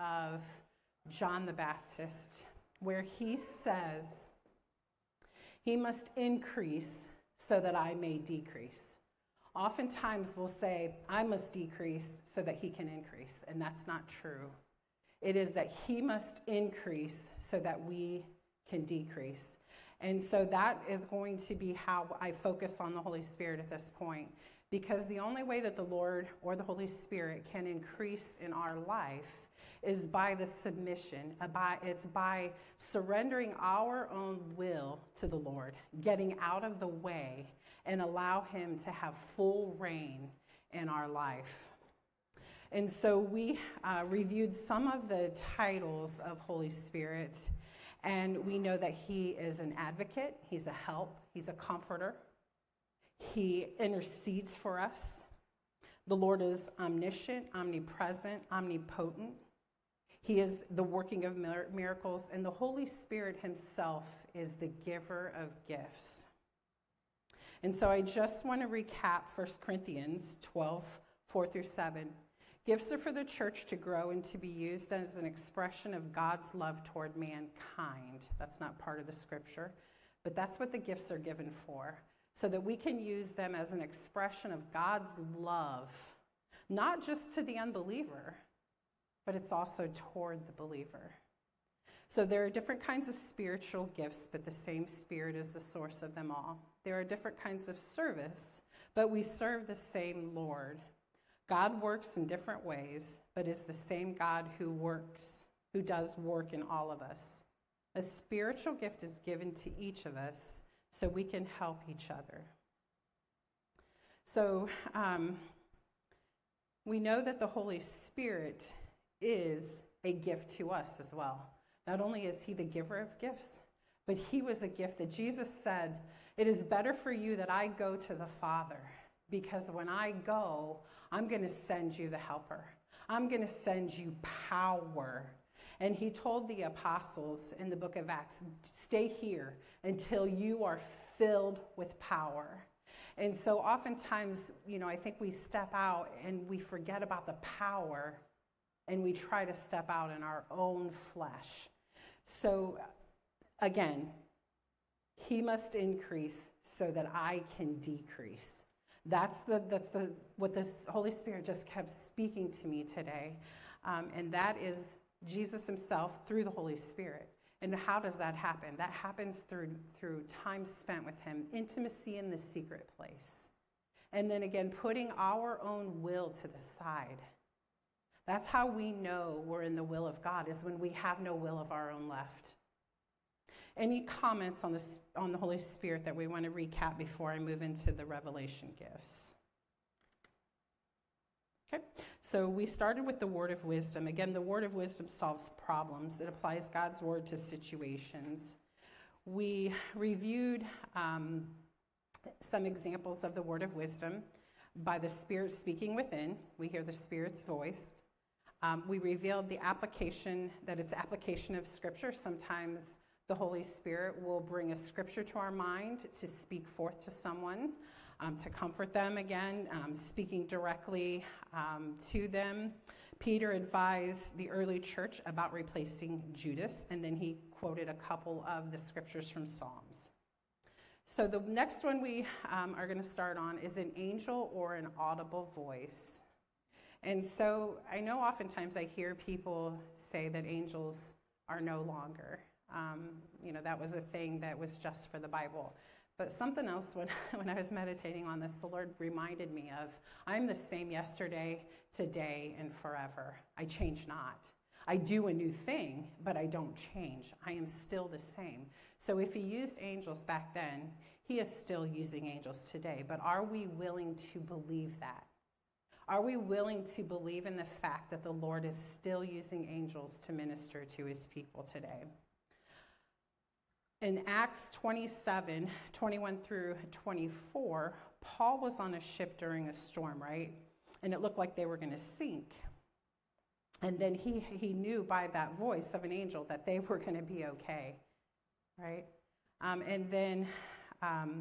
of John the Baptist, where he says, "He must increase so that I may decrease." Oftentimes we'll say, "I must decrease so that he can increase," and that's not true. It is that he must increase so that we can decrease. And so that is going to be how I focus on the Holy Spirit at this point, because the only way that the Lord or the Holy Spirit can increase in our life is by the submission. It's by surrendering our own will to the Lord, getting out of the way and allow him to have full reign in our life. And so we reviewed some of the titles of Holy Spirit, and we know that he is an advocate, he's a help, he's a comforter, he intercedes for us. The Lord is omniscient, omnipresent, omnipotent. He is the working of miracles, and the Holy Spirit himself is the giver of gifts. And so I just want to recap 1 Corinthians 12, 4 through 7. Gifts are for the church to grow and to be used as an expression of God's love toward mankind. That's not part of the scripture, but that's what the gifts are given for, so that we can use them as an expression of God's love, not just to the unbeliever, but it's also toward the believer. So there are different kinds of spiritual gifts, but the same Spirit is the source of them all. There are different kinds of service, but we serve the same Lord. God works in different ways, but is the same God who does work in all of us. A spiritual gift is given to each of us so we can help each other. So we know that the Holy Spirit is a gift to us as well. Not only is he the giver of gifts, but he was a gift that Jesus said, "It is better for you that I go to the Father, because when I go, I'm going to send you the helper. I'm going to send you power." And he told the apostles in the book of Acts, "Stay here until you are filled with power." And so oftentimes, I think we step out and we forget about the power, and we try to step out in our own flesh. So again, he must increase so that I can decrease. That's what the Holy Spirit just kept speaking to me today. And that is Jesus himself through the Holy Spirit. And how does that happen? That happens through time spent with him, intimacy in the secret place. And then again, putting our own will to the side. That's how we know we're in the will of God, is when we have no will of our own left. Any comments on the Holy Spirit that we want to recap before I move into the revelation gifts? Okay, so we started with the word of wisdom. Again, the word of wisdom solves problems. It applies God's word to situations. We reviewed some examples of the word of wisdom by the Spirit speaking within. We hear the Spirit's voice. We revealed the application, that it's application of Scripture. Sometimes the Holy Spirit will bring a scripture to our mind to speak forth to someone, to comfort them again, speaking directly to them. Peter advised the early church about replacing Judas, and then he quoted a couple of the scriptures from Psalms. So the next one we are going to start on is an angel or an audible voice. And so I know oftentimes I hear people say that angels are no longer. That was a thing that was just for the Bible. But something else, when I was meditating on this, the Lord reminded me of, I'm the same yesterday, today, and forever. I change not. I do a new thing, but I don't change. I am still the same. So if he used angels back then, he is still using angels today. But are we willing to believe that? Are we willing to believe in the fact that the Lord is still using angels to minister to his people today? In Acts 27, 21 through 24, Paul was on a ship during a storm, right? And it looked like they were going to sink. And then he knew by that voice of an angel that they were going to be okay, right? And then I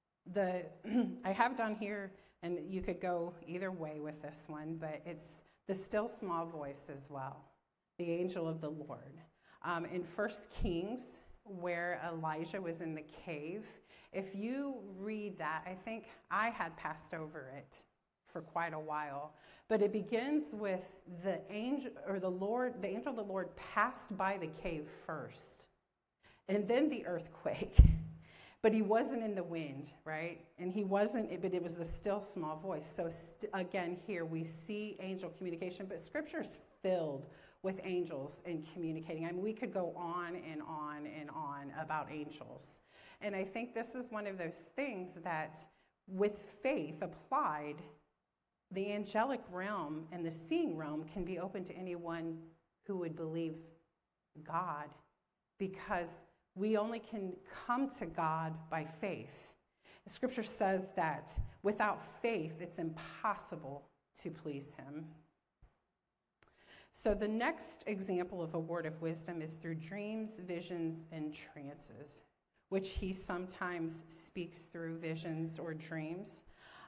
have down here, and you could go either way with this one, but it's the still small voice as well, the angel of the Lord. In 1 Kings, where Elijah was in the cave, if you read that, I think I had passed over it for quite a while, but it begins with the angel of the Lord passed by the cave first, and then the earthquake. But he wasn't in the wind, right? And he wasn't, but it was the still small voice. So again, here we see angel communication, but Scripture's filled with angels and communicating. I mean, we could go on and on and on about angels. And I think this is one of those things that, with faith applied, the angelic realm and the seeing realm can be open to anyone who would believe God, because we only can come to God by faith. Scripture says that without faith, it's impossible to please him. So the next example of a word of wisdom is through dreams, visions, and trances, which he sometimes speaks through visions or dreams,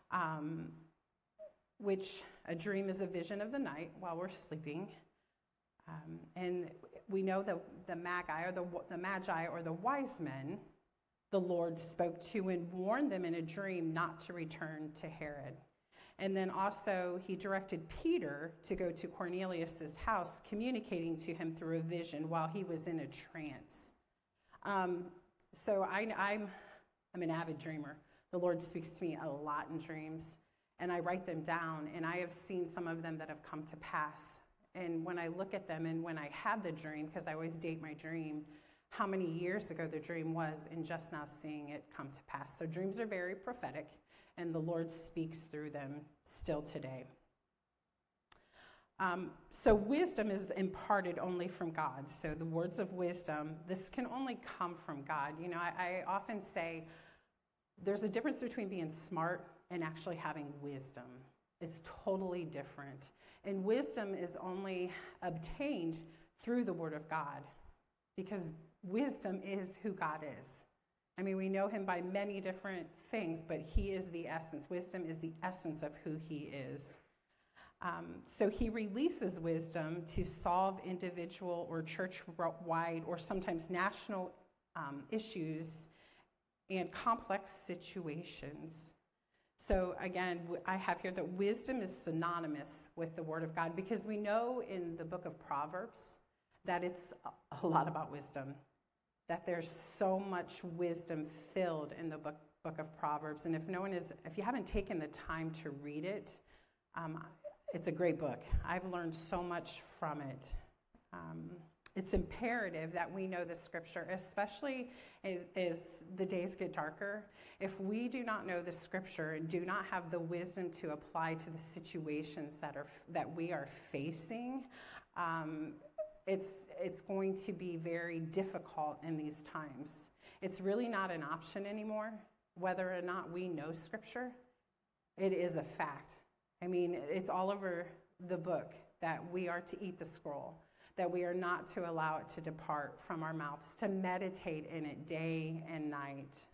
which a dream is a vision of the night while we're sleeping. And we know that the magi or the wise men, the Lord spoke to and warned them in a dream not to return to Herod. And then also he directed Peter to go to Cornelius's house, communicating to him through a vision while he was in a trance. So I'm an avid dreamer. The Lord speaks to me a lot in dreams, and I write them down, and I have seen some of them that have come to pass. And when I look at them and when I had the dream, because I always date my dream, how many years ago the dream was, and just now seeing it come to pass. So dreams are very prophetic, and the Lord speaks through them still today. So wisdom is imparted only from God. So the words of wisdom, this can only come from God. You know, I often say there's a difference between being smart and actually having wisdom. It's totally different. And wisdom is only obtained through the Word of God, because wisdom is who God is. I mean, we know him by many different things, but he is the essence. Wisdom is the essence of who he is. So he releases wisdom to solve individual or church-wide or sometimes national issues and complex situations. So again, I have here that wisdom is synonymous with the Word of God, because we know in the book of Proverbs that it's a lot about wisdom, that there's so much wisdom filled in the book of Proverbs. And if you haven't taken the time to read it, it's a great book. I've learned so much from it. It's imperative that we know the Scripture, especially as the days get darker. If we do not know the Scripture and do not have the wisdom to apply to the situations that we are facing, it's going to be very difficult in these times. It's really not an option anymore, whether or not we know Scripture. It is a fact. I mean, it's all over the book that we are to eat the scroll, that we are not to allow it to depart from our mouths, to meditate in it day and night.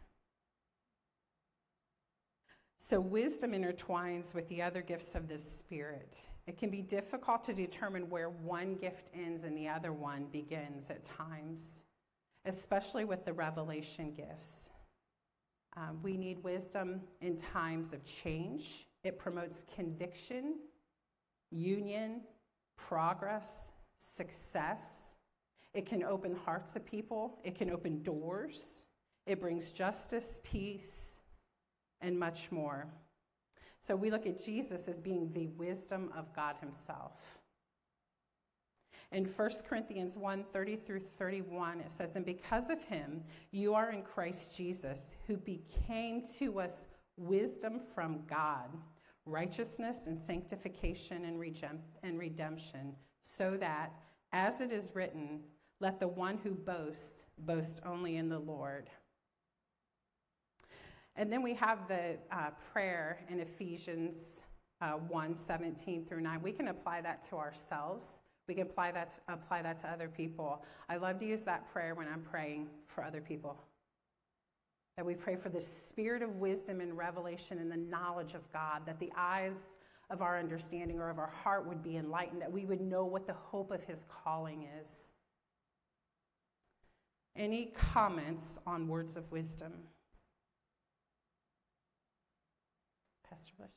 So wisdom intertwines with the other gifts of the Spirit. It can be difficult to determine where one gift ends and the other one begins at times, especially with the revelation gifts. We need wisdom in times of change. It promotes conviction, union, progress, success. It can open hearts of people. It can open doors. It brings justice, peace, and much more. So we look at Jesus as being the wisdom of God himself. In 1 Corinthians 1:30-31, it says, "And because of him, you are in Christ Jesus, who became to us wisdom from God, righteousness and sanctification and redemption, so that, as it is written, let the one who boasts, boast only in the Lord." And then we have the prayer in Ephesians 1:17-9. We can apply that to ourselves. We can apply that to other people. I love to use that prayer when I'm praying for other people. That we pray for the spirit of wisdom and revelation and the knowledge of God, that the eyes of our understanding or of our heart would be enlightened, that we would know what the hope of his calling is. Any comments on words of wisdom? Pastor Bush.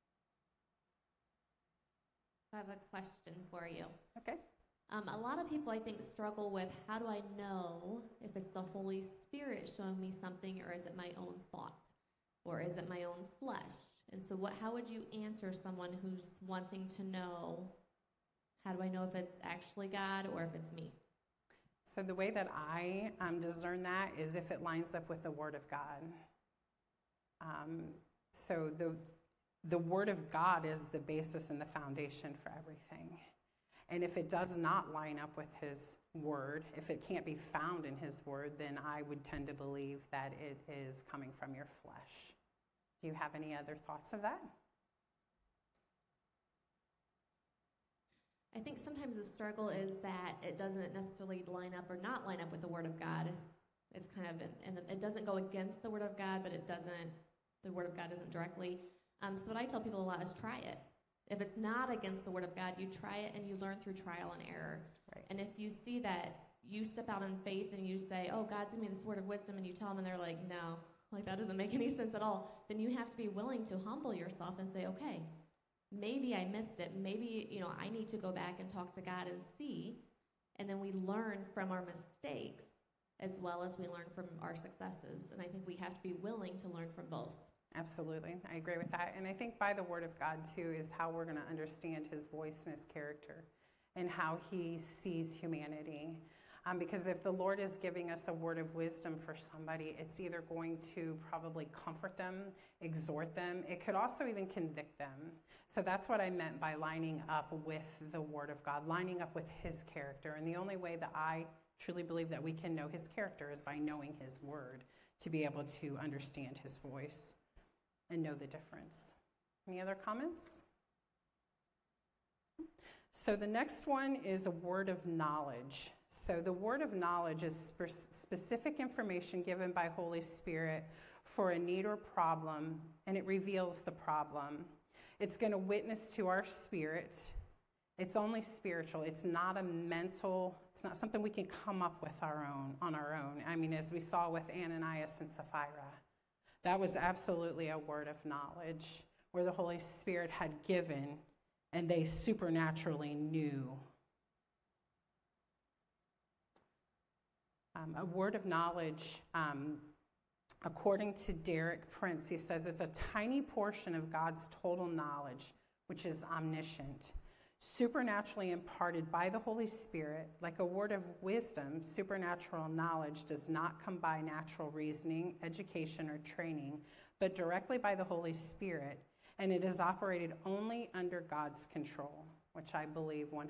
I have a question for you. Okay. A lot of people, I think, struggle with, how do I know if it's the Holy Spirit showing me something, or is it my own thought, or is it my own flesh? And so how would you answer someone who's wanting to know, how do I know if it's actually God or if it's me? So the way that I discern that is if it lines up with the Word of God. So the Word of God is the basis and the foundation for everything. And if it does not line up with his word, if it can't be found in his word, then I would tend to believe that it is coming from your flesh. Do you have any other thoughts of that? I think sometimes the struggle is that it doesn't necessarily line up or not line up with the Word of God. It's kind of, and it doesn't go against the Word of God, but the Word of God isn't directly. So what I tell people a lot is try it. If it's not against the Word of God, you try it and you learn through trial and error. Right. And if you see that you step out in faith and you say, oh, God's given me this word of wisdom, and you tell them and they're like, no, like that doesn't make any sense at all, then you have to be willing to humble yourself and say, okay, maybe I missed it. Maybe, I need to go back and talk to God and see. And then we learn from our mistakes as well as we learn from our successes. And I think we have to be willing to learn from both. Absolutely. I agree with that. And I think by the Word of God, too, is how we're going to understand his voice and his character and how he sees humanity. Because if the Lord is giving us a word of wisdom for somebody, it's either going to probably comfort them, exhort them. It could also even convict them. So that's what I meant by lining up with the Word of God, lining up with his character. And the only way that I truly believe that we can know his character is by knowing his word, to be able to understand his voice and know the difference. Any other comments? So the next one is a word of knowledge. So the word of knowledge is specific information given by Holy Spirit for a need or problem, and it reveals the problem. It's going to witness to our spirit. It's only spiritual. It's not a mental, it's not something we can come up with on our own. I mean, as we saw with Ananias and Sapphira, that was absolutely a word of knowledge where the Holy Spirit had given and they supernaturally knew. A word of knowledge, according to Derek Prince, he says it's a tiny portion of God's total knowledge, which is omniscient, supernaturally imparted by the Holy Spirit. Like a word of wisdom, supernatural knowledge does not come by natural reasoning, education, or training, but directly by the Holy Spirit, and it is operated only under God's control, which I believe 100%.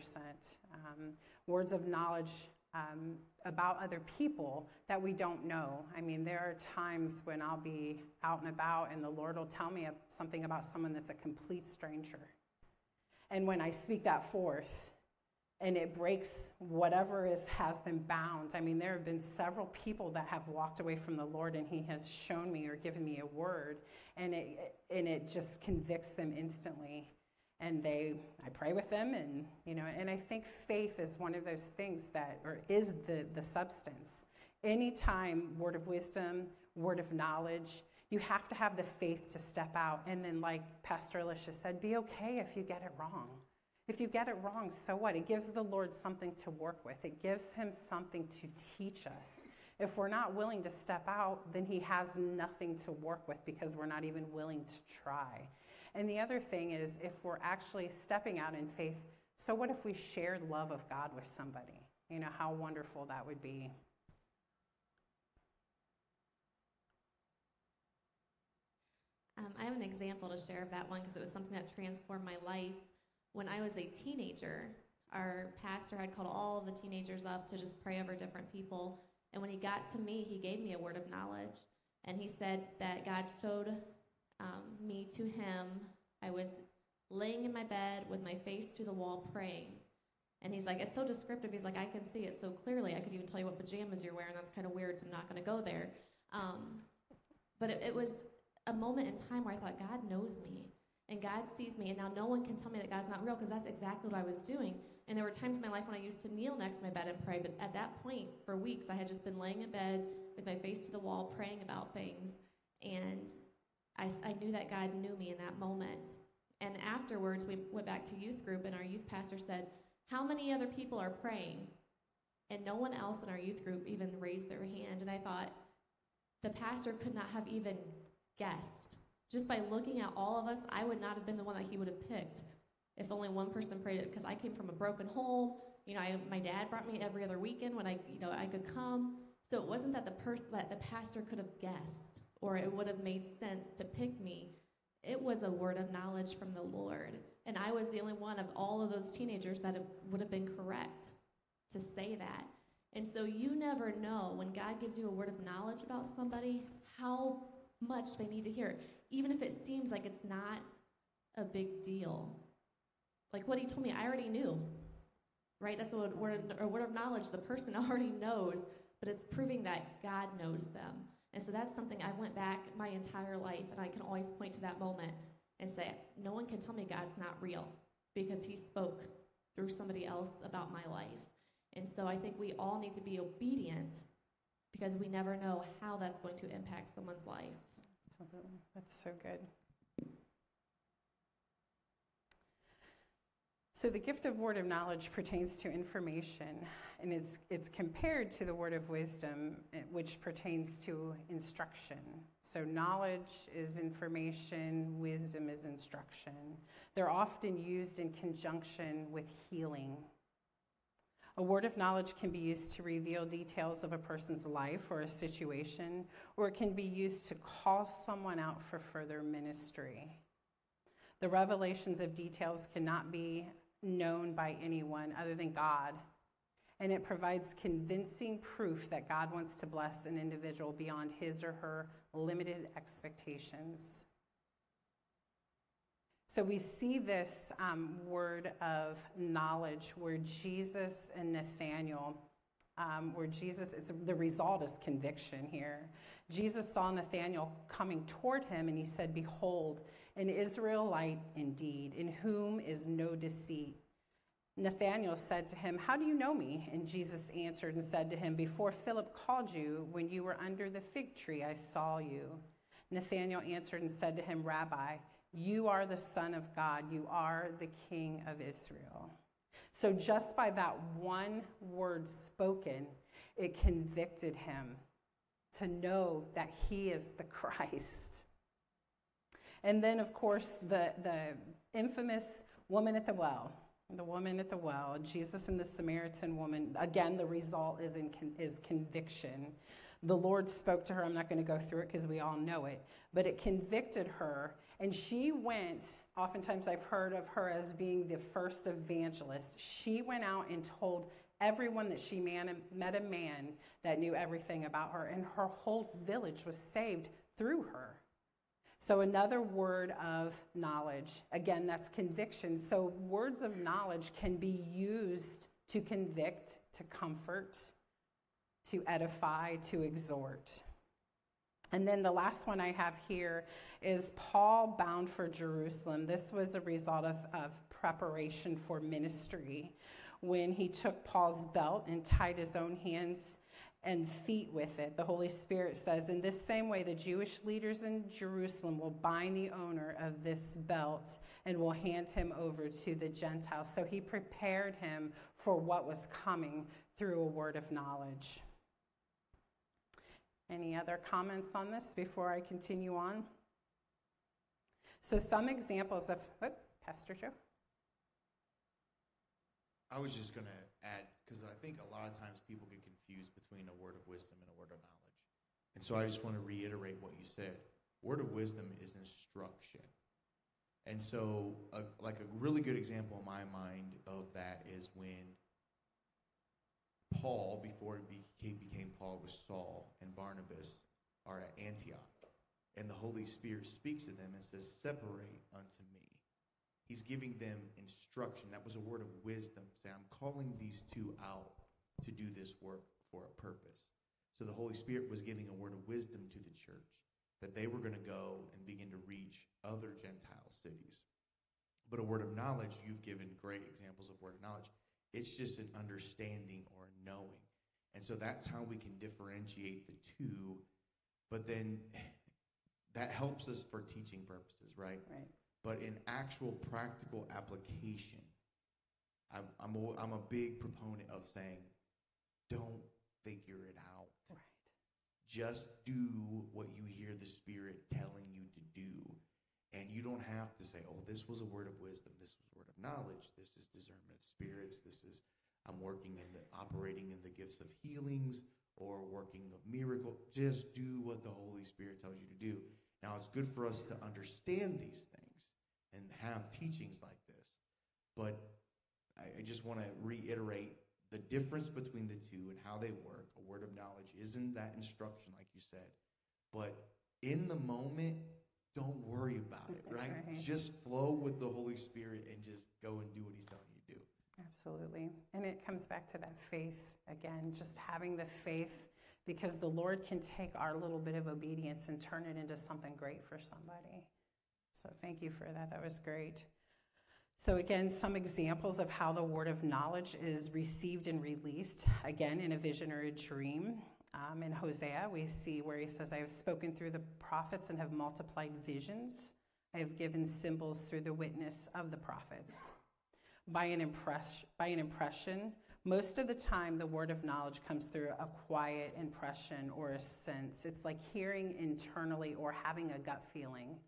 Words of knowledge about other people that we don't know. I mean, there are times when I'll be out and about and the Lord will tell me something about someone that's a complete stranger. And when I speak that forth, and it breaks whatever has them bound. I mean, there have been several people that have walked away from the Lord, and he has shown me or given me a word, and it just convicts them instantly. And I pray with them, and I think faith is one of those things is the substance. Anytime word of wisdom, word of knowledge, you have to have the faith to step out. And then, like Pastor Alicia said, be okay if you get it wrong. If you get it wrong, so what? It gives the Lord something to work with. It gives him something to teach us. If we're not willing to step out, then he has nothing to work with because we're not even willing to try. And the other thing is, if we're actually stepping out in faith, so what if we shared love of God with somebody? You know, how wonderful that would be. I have an example to share of that one because it was something that transformed my life. When I was a teenager, our pastor had called all the teenagers up to just pray over different people. And when he got to me, he gave me a word of knowledge. And he said that God showed me to him. I was laying in my bed with my face to the wall praying. And he's like, it's so descriptive. He's like, I can see it so clearly. I could even tell you what pajamas you're wearing. That's kind of weird, so I'm not going to go there. But it was a moment in time where I thought, God knows me. And God sees me, and now no one can tell me that God's not real, because that's exactly what I was doing. And there were times in my life when I used to kneel next to my bed and pray, but at that point, for weeks, I had just been laying in bed with my face to the wall, praying about things. And I knew that God knew me in that moment. And afterwards, we went back to youth group, and our youth pastor said, "How many other people are praying?" And no one else in our youth group even raised their hand. And I thought, the pastor could not have even guessed. Just by looking at all of us, I would not have been the one that he would have picked if only one person prayed it, because I came from a broken home. My dad brought me every other weekend when I could come. So it wasn't that the pastor could have guessed or it would have made sense to pick me. It was a word of knowledge from the Lord. And I was the only one of all of those teenagers that would have been correct to say that. And so you never know when God gives you a word of knowledge about somebody, how much they need to hear it, even if it seems like it's not a big deal. Like what he told me, I already knew, right? That's a word of knowledge. The person already knows, but it's proving that God knows them. And so that's something I went back my entire life, and I can always point to that moment and say, no one can tell me God's not real, because he spoke through somebody else about my life. And so I think we all need to be obedient, because we never know how that's going to impact someone's life. Absolutely. That's so good. So the gift of word of knowledge pertains to information, and it's compared to the word of wisdom, which pertains to instruction. So knowledge is information, wisdom is instruction. They're often used in conjunction with healing. A word of knowledge can be used to reveal details of a person's life or a situation, or it can be used to call someone out for further ministry. The revelations of details cannot be known by anyone other than God, and it provides convincing proof that God wants to bless an individual beyond his or her limited expectations. So we see this word of knowledge where Jesus and Nathanael, the result is conviction here. Jesus saw Nathanael coming toward him, and he said, "Behold, an Israelite indeed, in whom is no deceit." Nathanael said to him, "How do you know me?" And Jesus answered and said to him, "Before Philip called you, when you were under the fig tree, I saw you." Nathanael answered and said to him, "Rabbi, you are the Son of God. You are the King of Israel." So just by that one word spoken, it convicted him to know that he is the Christ. And then, of course, the infamous woman at the well. The woman at the well, Jesus and the Samaritan woman. Again, the result is conviction. The Lord spoke to her. I'm not going to go through it because we all know it. But it convicted her. And she went, oftentimes I've heard of her as being the first evangelist. She went out and told everyone that she met a man that knew everything about her. And her whole village was saved through her. So another word of knowledge, again, that's conviction. So words of knowledge can be used to convict, to comfort, to edify, to exhort. And then the last one I have here is Paul bound for Jerusalem. This was a result of preparation for ministry when he took Paul's belt and tied his own hands and feet with it. The Holy Spirit says, "In this same way, the Jewish leaders in Jerusalem will bind the owner of this belt and will hand him over to the Gentiles." So he prepared him for what was coming through a word of knowledge. Any other comments on this before I continue on? So some examples of, Pastor Joe? I was just going to add, because I think a lot of times people get confused between a word of wisdom and a word of knowledge. And so I just want to reiterate what you said. Word of wisdom is instruction. And so a really good example in my mind of that is when Paul, before he became Paul, was Saul, and Barnabas are at Antioch. And the Holy Spirit speaks to them and says, "Separate unto me." He's giving them instruction. That was a word of wisdom. Say, I'm calling these two out to do this work for a purpose. So the Holy Spirit was giving a word of wisdom to the church. that they were going to go and begin to reach other Gentile cities. But a word of knowledge, you've given great examples of word of knowledge. It's just an understanding or a knowing. And so that's how we can differentiate the two. But then that helps us for teaching purposes, right? Right. But in actual practical application, I'm a big proponent of saying, don't figure it out. Right. Just do what you hear the Spirit telling you to do. And you don't have to say, oh, this was a word of wisdom, this was a word of knowledge, this is discernment of spirits, this is I'm operating in the gifts of healings or working of miracle. Just do what the Holy Spirit tells you to do. Now, it's good for us to understand these things and have teachings like this. But I just want to reiterate the difference between the two and how they work. A word of knowledge isn't that instruction, like you said. But in the moment, don't worry about it, right? Just flow with the Holy Spirit and just go and do what he's telling you to do. Absolutely. And it comes back to that faith again, just having the faith, because the Lord can take our little bit of obedience and turn it into something great for somebody. So thank you for that. That was great. So again, some examples of how the word of knowledge is received and released, again, in a vision or a dream. In Hosea, we see where he says, I have spoken through the prophets and have multiplied visions. I have given symbols through the witness of the prophets. By an impression, most of the time the word of knowledge comes through a quiet impression or a sense. It's like hearing internally or having a gut feeling.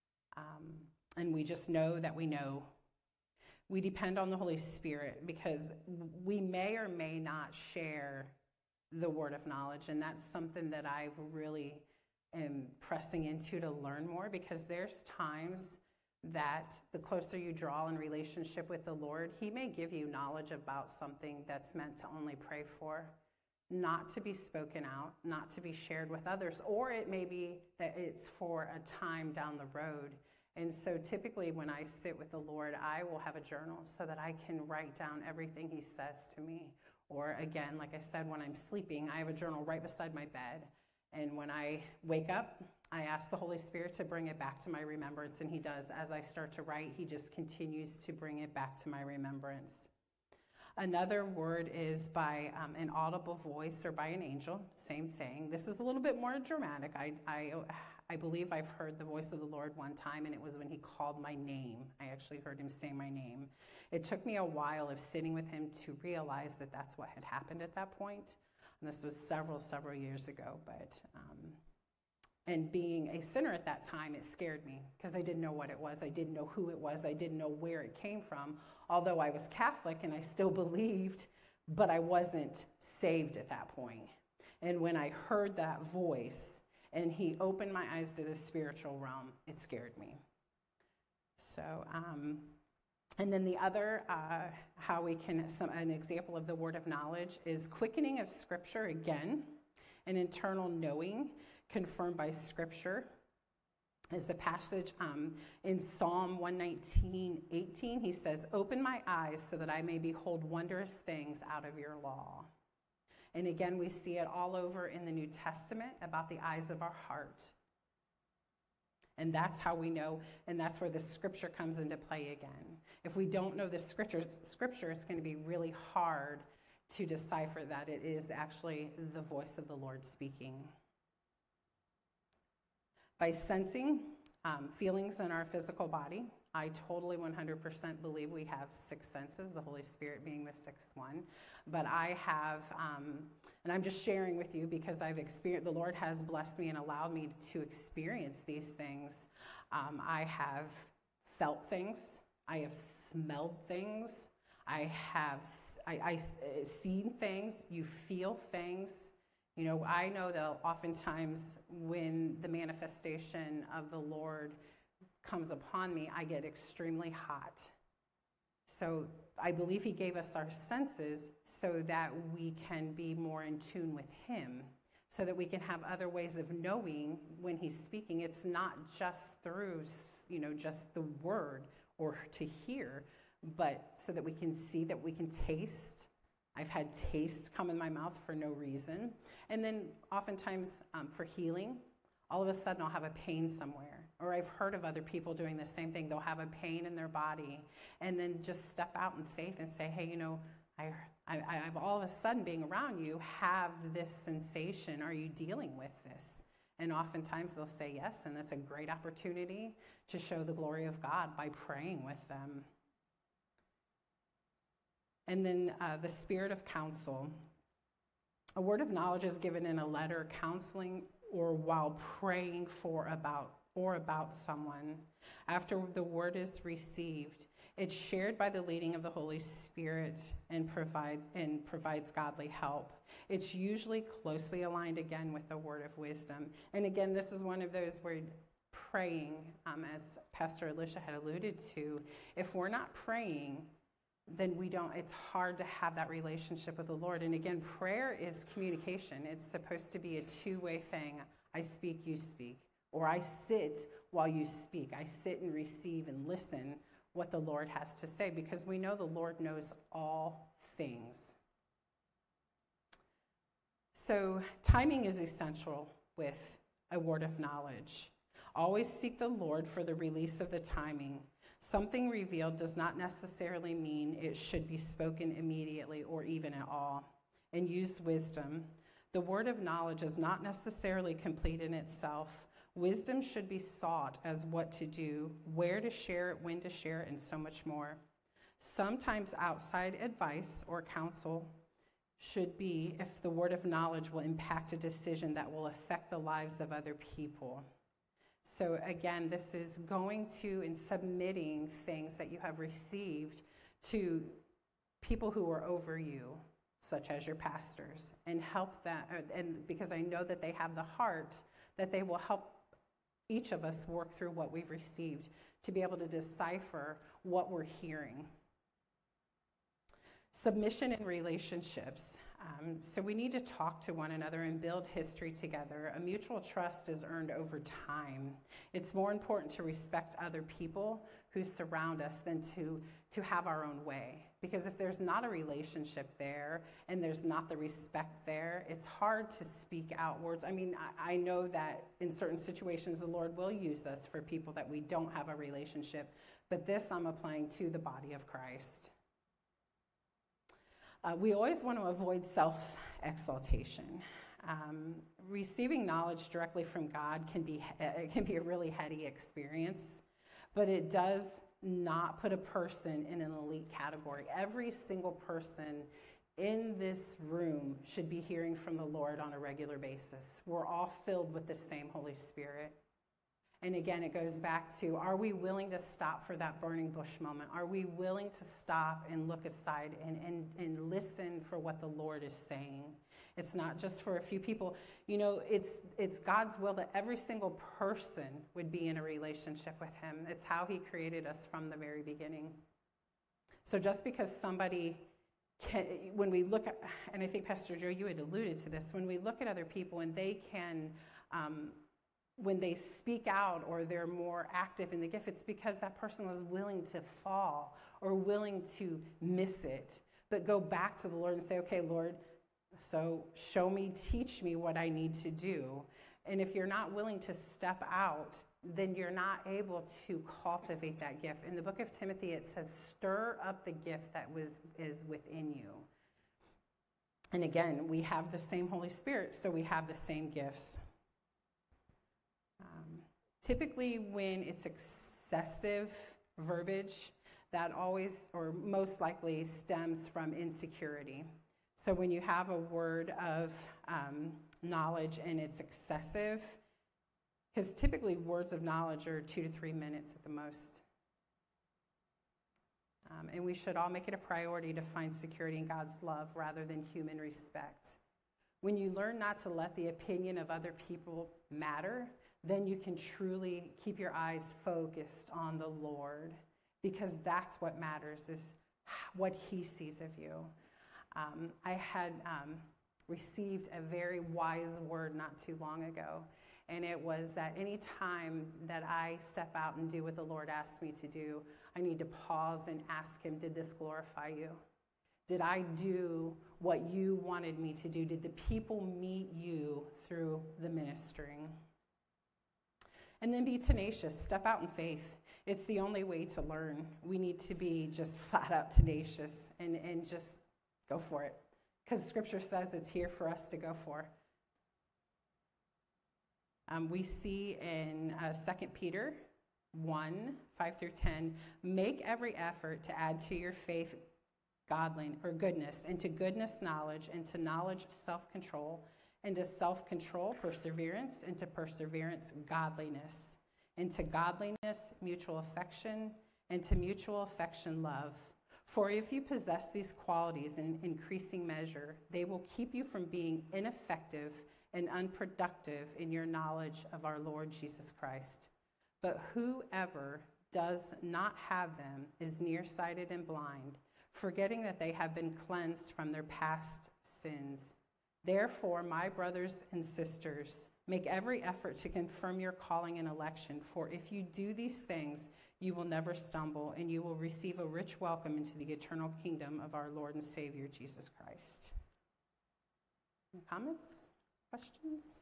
And we just know that we know. We depend on the Holy Spirit because we may or may not share the word of knowledge, and that's something that I've really am pressing into to learn more, because there's times that the closer you draw in relationship with the Lord, he may give you knowledge about something that's meant to only pray for, not to be spoken out, not to be shared with others, or it may be that it's for a time down the road. And so typically when I sit with the Lord, I will have a journal so that I can write down everything he says to me. Or again, like I said, when I'm sleeping, I have a journal right beside my bed. And when I wake up, I ask the Holy Spirit to bring it back to my remembrance. And he does. As I start to write, he just continues to bring it back to my remembrance. Another word is by an audible voice or by an angel. Same thing. This is a little bit more dramatic. I believe I've heard the voice of the Lord one time, and it was when he called my name. I actually heard him say my name. It took me a while of sitting with him to realize that that's what had happened at that point. And this was several years ago. And being a sinner at that time, it scared me because I didn't know what it was. I didn't know who it was. I didn't know where it came from. Although I was Catholic and I still believed, but I wasn't saved at that point. And when I heard that voice and he opened my eyes to the spiritual realm, it scared me. So, and then the other, how we can, an example of the word of knowledge is quickening of Scripture, again, an internal knowing confirmed by Scripture. As the passage in Psalm 119:18, he says, open my eyes so that I may behold wondrous things out of your law. And again, we see it all over in the New Testament about the eyes of our heart. And that's how we know, and that's where the Scripture comes into play again. If we don't know the Scripture, it's going to be really hard to decipher that it is actually the voice of the Lord speaking. By sensing feelings in our physical body, I totally 100% believe we have 6 senses, the Holy Spirit being the 6th one. But I have, and I'm just sharing with you because I've experienced, the Lord has blessed me and allowed me to experience these things. I have felt things. I have smelled things. I have seen things. You feel things. You know, I know that oftentimes when the manifestation of the Lord comes upon me, I get extremely hot. So I believe he gave us our senses so that we can be more in tune with him, so that we can have other ways of knowing when he's speaking. It's not just through, just the word or to hear, but so that we can see, that we can taste. I've had taste come in my mouth for no reason. And then oftentimes for healing, all of a sudden I'll have a pain somewhere. Or I've heard of other people doing the same thing. They'll have a pain in their body and then just step out in faith and say, hey, I've all of a sudden being around you have this sensation. Are you dealing with this? And oftentimes they'll say yes, and that's a great opportunity to show the glory of God by praying with them. And then the spirit of counsel. A word of knowledge is given in a letter, counseling, or while praying about someone. After the word is received, it's shared by the leading of the Holy Spirit and provides godly help. It's usually closely aligned again with the word of wisdom. And again, this is one of those where praying, as Pastor Alicia had alluded to, if we're not praying, then it's hard to have that relationship with the Lord. And again, prayer is communication. It's supposed to be a two-way thing. I speak, you speak. Or I sit while you speak. I sit and receive and listen what the Lord has to say, because we know the Lord knows all things. So timing is essential with a word of knowledge. Always seek the Lord for the release of the timing. Something revealed does not necessarily mean it should be spoken immediately or even at all. And use wisdom. The word of knowledge is not necessarily complete in itself. Wisdom should be sought as what to do, where to share it, when to share it, and so much more. Sometimes outside advice or counsel should be if the word of knowledge will impact a decision that will affect the lives of other people. So again, this is going to and submitting things that you have received to people who are over you, such as your pastors, and help that, and because I know that they have the heart that they will help each of us work through what we've received to be able to decipher what we're hearing. Submission in relationships. So we need to talk to one another and build history together. A mutual trust is earned over time. It's more important to respect other people who surround us than to have our own way. Because if there's not a relationship there and there's not the respect there, it's hard to speak out words. I mean, I know that in certain situations the Lord will use us for people that we don't have a relationship, but this I'm applying to the body of Christ. We always want to avoid self-exaltation. Receiving knowledge directly from God can be a really heady experience, but it does not put a person in an elite category. Every single person in this room should be hearing from the Lord on a regular basis. We're all filled with the same Holy Spirit. And again, it goes back to, are we willing to stop for that burning bush moment? Are we willing to stop and look aside and listen for what the Lord is saying? It's not just for a few people. You know, it's God's will that every single person would be in a relationship with him. It's how he created us from the very beginning. So just because somebody when we look at, and I think Pastor Joe, you had alluded to this, when we look at other people and they can, when they speak out or they're more active in the gift, it's because that person was willing to fall or willing to miss it, but go back to the Lord and say, okay, Lord, so show me, teach me what I need to do. And if you're not willing to step out, then you're not able to cultivate that gift. In the book of Timothy, it says, stir up the gift that is within you. And again, we have the same Holy Spirit, so we have the same gifts. Typically, when it's excessive verbiage, that always or most likely stems from insecurity. So when you have a word of knowledge and it's excessive, because typically words of knowledge are 2 to 3 minutes at the most. And we should all make it a priority to find security in God's love rather than human respect. When you learn not to let the opinion of other people matter, then you can truly keep your eyes focused on the Lord, because that's what matters, is what he sees of you. I had received a very wise word not too long ago, and it was that any time that I step out and do what the Lord asked me to do, I need to pause and ask him, did this glorify you? Did I do what you wanted me to do? Did the people meet you through the ministering? And then be tenacious. Step out in faith. It's the only way to learn. We need to be just flat out tenacious and just go for it. Because Scripture says it's here for us to go for. We see in 2 Peter 1, 5 through 10, make every effort to add to your faith goodness, and to goodness knowledge, and to knowledge self-control, and to self-control perseverance, and to perseverance godliness, and to godliness mutual affection, and to mutual affection love. For if you possess these qualities in increasing measure, they will keep you from being ineffective and unproductive in your knowledge of our Lord Jesus Christ. But whoever does not have them is nearsighted and blind, forgetting that they have been cleansed from their past sins. Therefore, my brothers and sisters, make every effort to confirm your calling and election, for if you do these things, you will never stumble, and you will receive a rich welcome into the eternal kingdom of our Lord and Savior, Jesus Christ. Any comments? Questions?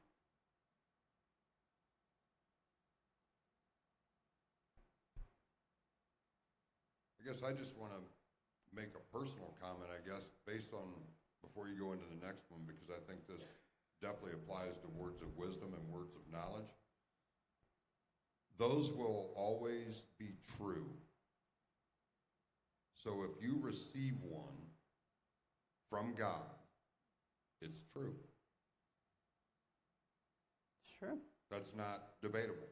I guess I just want to make a personal comment, based on, before you go into the next one, because I think this definitely applies to words of wisdom and words of knowledge. Those will always be true. So if you receive one from God, it's true. True. That's not debatable.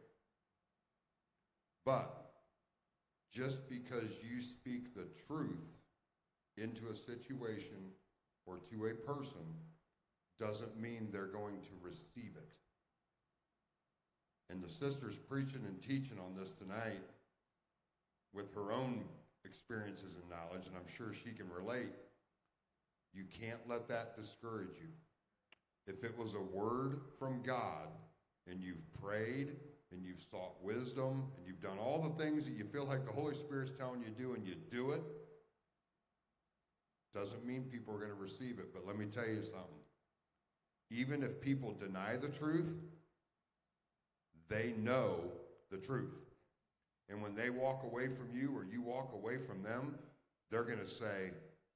But just because you speak the truth into a situation or to a person doesn't mean they're going to receive it. And the sister's preaching and teaching on this tonight with her own experiences and knowledge, and I'm sure she can relate. You can't let that discourage you. If it was a word from God and you've prayed and you've sought wisdom and you've done all the things that you feel like the Holy Spirit's telling you to do, and you do it, doesn't mean people are going to receive it. But let me tell you something. Even if people deny the truth, they know the truth. And when they walk away from you or you walk away from them, they're going to say,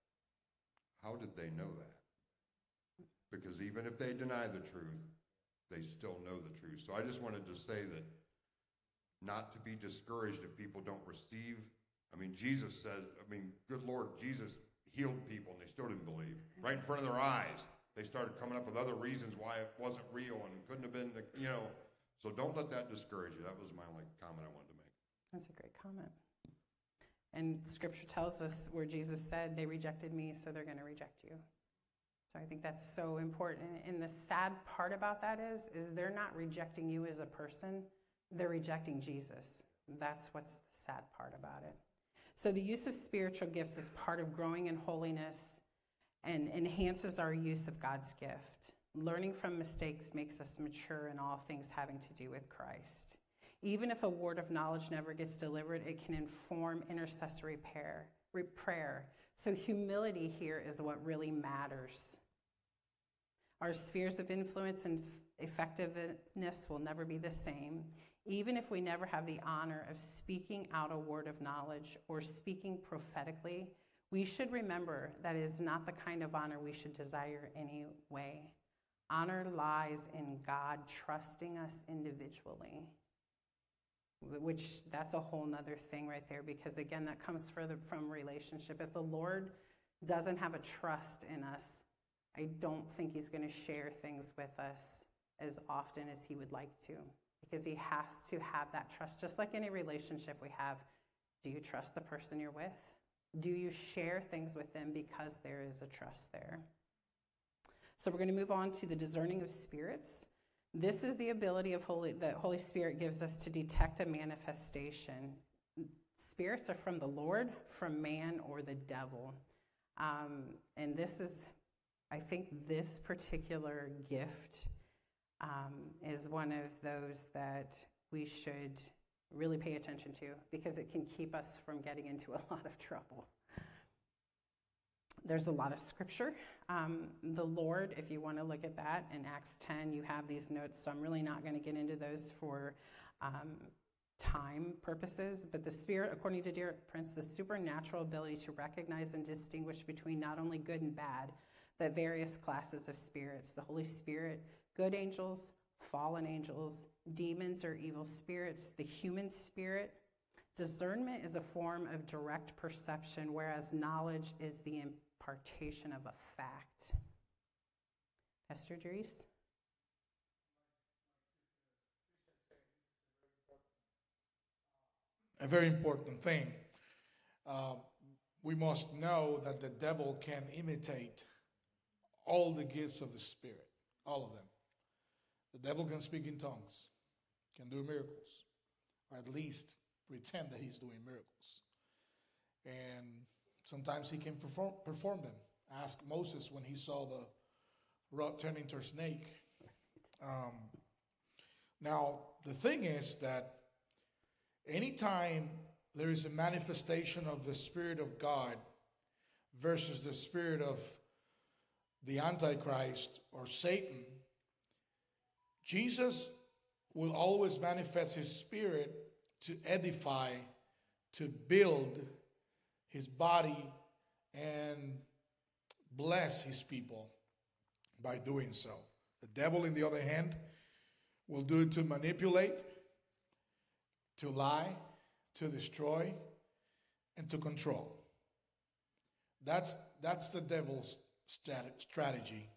how did they know that? Because even if they deny the truth, they still know the truth. So I just wanted to say that not to be discouraged if people don't receive. Jesus said, good Lord, Jesus healed people and they still didn't believe. Right in front of their eyes, they started coming up with other reasons why it wasn't real and couldn't have been, So don't let that discourage you. That was my only comment I wanted to make. That's a great comment. And Scripture tells us where Jesus said, they rejected me, so they're going to reject you. So I think that's so important. And the sad part about that is they're not rejecting you as a person. They're rejecting Jesus. That's what's the sad part about it. So the use of spiritual gifts is part of growing in holiness and enhances our use of God's gift. Learning from mistakes makes us mature in all things having to do with Christ. Even if a word of knowledge never gets delivered, it can inform intercessory prayer. So humility here is what really matters. Our spheres of influence and effectiveness will never be the same. Even if we never have the honor of speaking out a word of knowledge or speaking prophetically, we should remember that it is not the kind of honor we should desire anyway. Honor lies in God trusting us individually, which that's a whole nother thing right there, because again, that comes further from relationship. If the Lord doesn't have a trust in us, I don't think he's going to share things with us as often as he would like to, because he has to have that trust. Just like any relationship we have, do you trust the person you're with? Do you share things with them because there is a trust there? So we're going to move on to the discerning of spirits. This is the ability that Holy Spirit gives us to detect a manifestation. Spirits are from the Lord, from man, or the devil. And this is, I think this particular gift is one of those that we should really pay attention to, because it can keep us from getting into a lot of trouble. There's a lot of scripture. The Lord, if you want to look at that, in Acts 10, you have these notes, so I'm really not going to get into those for time purposes, but the Spirit, according to Derek Prince, the supernatural ability to recognize and distinguish between not only good and bad, but various classes of spirits. The Holy Spirit, good angels, fallen angels, demons or evil spirits, the human spirit. Discernment is a form of direct perception, whereas knowledge is the impartation of a fact. Pastor Dries? A very important thing. We must know that the devil can imitate all the gifts of the Spirit, all of them. The devil can speak in tongues, can do miracles, or at least pretend that he's doing miracles. And sometimes he can perform them. Ask Moses when he saw the rod turn into a snake. Now, the thing is that anytime there is a manifestation of the Spirit of God versus the spirit of the Antichrist or Satan, Jesus will always manifest his Spirit to edify, to build his body, and bless his people by doing so. The devil, on the other hand, will do it to manipulate, to lie, to destroy, and to control. That's the devil's strategy.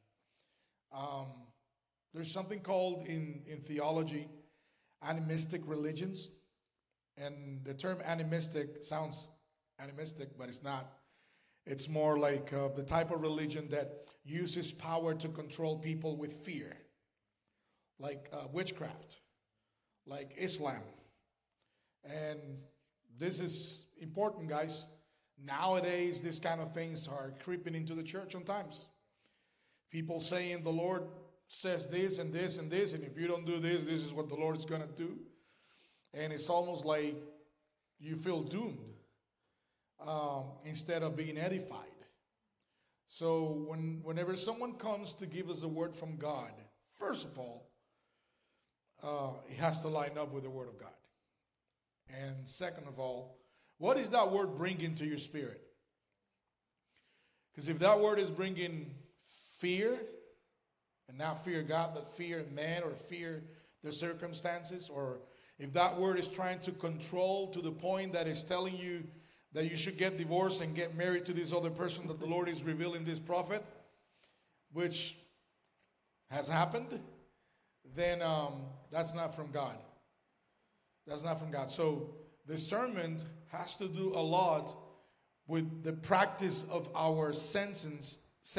There's something called in theology animistic religions. And the term animistic sounds animistic, but it's not. It's more like the type of religion that uses power to control people with fear. Like witchcraft, like Islam. And this is important, guys. Nowadays, these kind of things are creeping into the church sometimes. People saying the Lord says this and this and this, and if you don't do this, this is what the Lord is going to do. And it's almost like you feel doomed instead of being edified. So whenever someone comes to give us a word from God, first of all, it has to line up with the Word of God. And second of all, what is that word bringing to your spirit? Because if that word is bringing fear, and not fear God, but fear man or fear the circumstances, or if that word is trying to control to the point that it's telling you that you should get divorced and get married to this other person that the Lord is revealing this prophet, which has happened, then that's not from God. That's not from God. So discernment has to do a lot with the practice of our senses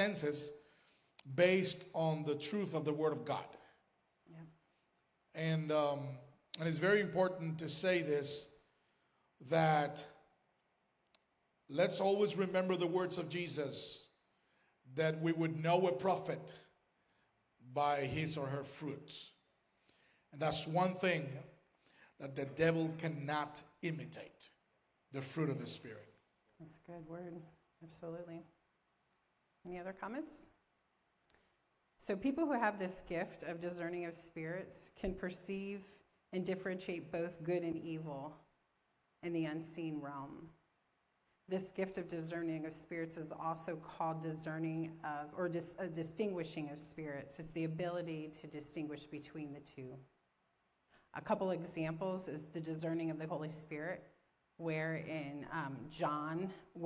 based on the truth of the Word of God. Yeah. And it's very important to say this, that let's always remember the words of Jesus, that we would know a prophet by his or her fruits. And that's one thing that the devil cannot imitate, the fruit of the Spirit. That's a good word. Absolutely. Any other comments? So people who have this gift of discerning of spirits can perceive and differentiate both good and evil in the unseen realm. This gift of discerning of spirits is also called discerning of, or distinguishing of spirits. It's the ability to distinguish between the two. A couple examples is the discerning of the Holy Spirit, where in John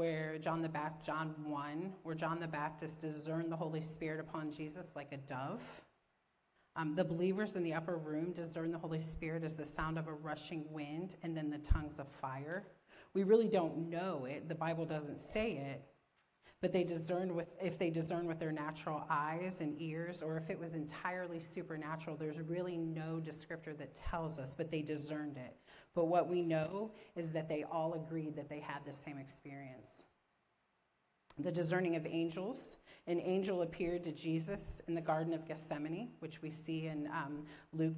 1, where John the Baptist discerned the Holy Spirit upon Jesus like a dove. The believers in the upper room discern the Holy Spirit as the sound of a rushing wind and then the tongues of fire. We really don't know it. The Bible doesn't say it. But if they discern with their natural eyes and ears, or if it was entirely supernatural, there's really no descriptor that tells us, but they discerned it. But what we know is that they all agreed that they had the same experience. The discerning of angels. An angel appeared to Jesus in the Garden of Gethsemane, which we see in Luke